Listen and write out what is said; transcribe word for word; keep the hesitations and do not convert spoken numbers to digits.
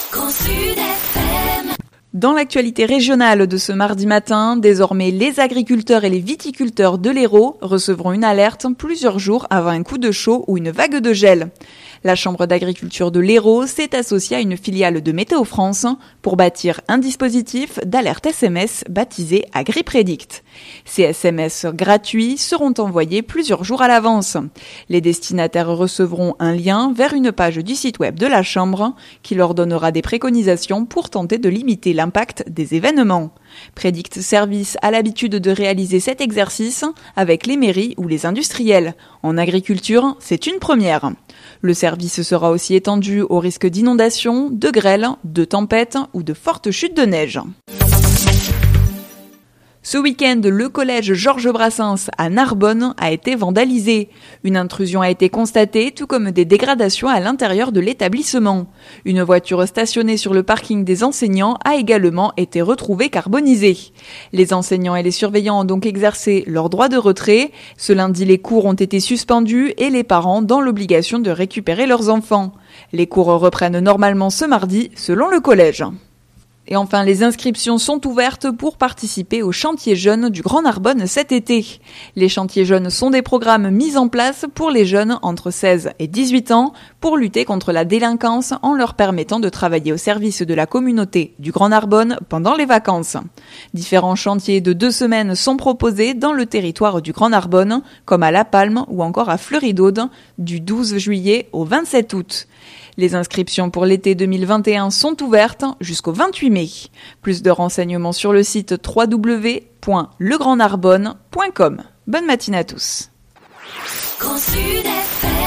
Dans l'actualité régionale de ce mardi matin, désormais les agriculteurs et les viticulteurs de l'Hérault recevront une alerte plusieurs jours avant un coup de chaud ou une vague de gel. La Chambre d'agriculture de l'Hérault s'est associée à une filiale de Météo France pour bâtir un dispositif d'alerte S M S baptisé AgriPredict. Ces S M S gratuits seront envoyés plusieurs jours à l'avance. Les destinataires recevront un lien vers une page du site web de la Chambre qui leur donnera des préconisations pour tenter de limiter l'impact des événements. Predict Service a l'habitude de réaliser cet exercice avec les mairies ou les industriels. En agriculture, c'est une première. Le service sera aussi étendu au risque d'inondation, de grêle, de tempête ou de fortes chutes de neige. Ce week-end, le collège Georges Brassens à Narbonne a été vandalisé. Une intrusion a été constatée, tout comme des dégradations à l'intérieur de l'établissement. Une voiture stationnée sur le parking des enseignants a également été retrouvée carbonisée. Les enseignants et les surveillants ont donc exercé leur droit de retrait. Ce lundi, les cours ont été suspendus et les parents dans l'obligation de récupérer leurs enfants. Les cours reprennent normalement ce mardi, selon le collège. Et enfin, les inscriptions sont ouvertes pour participer aux chantiers jeunes du Grand Narbonne cet été. Les chantiers jeunes sont des programmes mis en place pour les jeunes entre seize et dix-huit ans pour lutter contre la délinquance en leur permettant de travailler au service de la communauté du Grand Narbonne pendant les vacances. Différents chantiers de deux semaines sont proposés dans le territoire du Grand Narbonne, comme à La Palme ou encore à Fleury-d'Aude, du douze juillet au vingt-sept août. Les inscriptions pour l'été deux mille vingt et un sont ouvertes jusqu'au vingt-huit mai. Plus de renseignements sur le site w w w point le grand narbonne point com. Bonne matinée à tous.